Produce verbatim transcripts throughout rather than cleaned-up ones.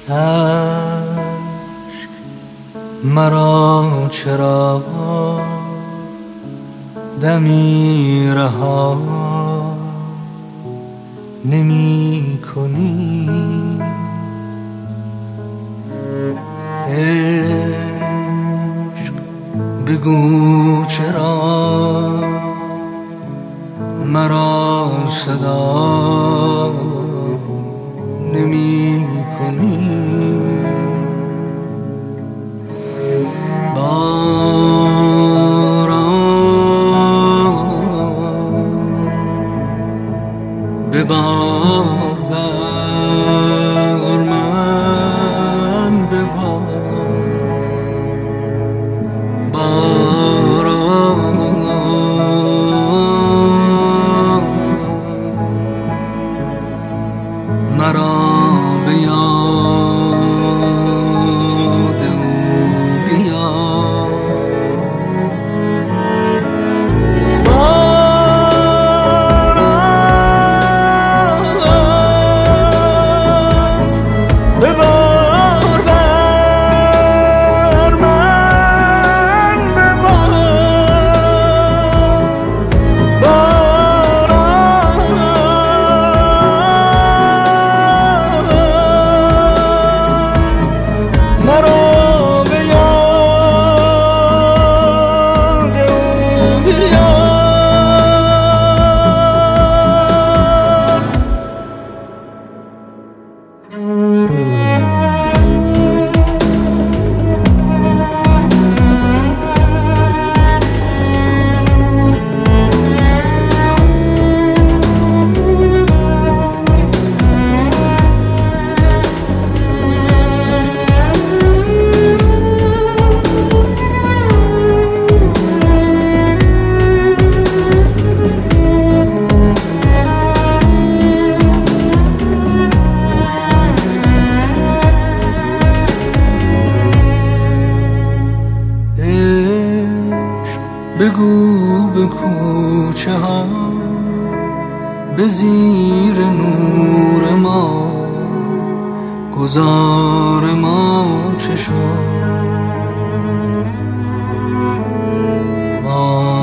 عشق مرا چرا دمی رها نمی کنی؟ عشق بگو چرا مرا صدا نمی کنی؟ باران ببار بر من ببار، باران مرا به یاد او بیار. باران ببار بر من ببار، باران مرا به یاد او بیار. بگو به کوچه ها به زیر نور ما گذار ما چه شد؟ ما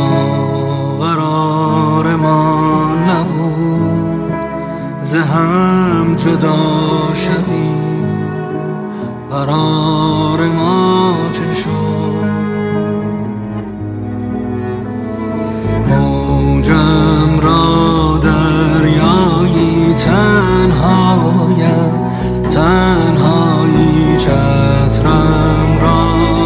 قرار ما نبود ز هم جدا شویم، قرار ما چه شد؟ موجم را دریایی تنهایم، تنهایی چترم را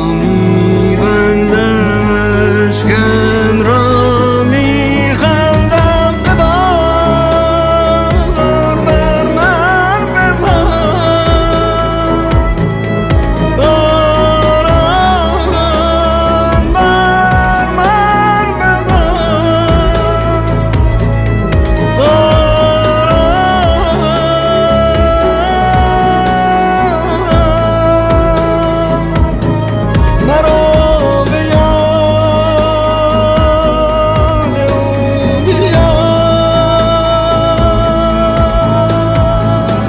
میبندم، اشکم را میخندم. ببار بر من ببار، باران بر من ببار، مرا به یاد او بیار،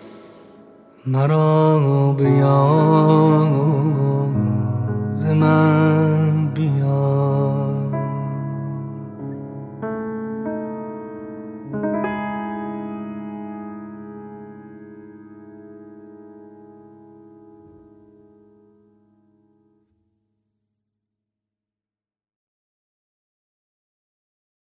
مرا به یاد من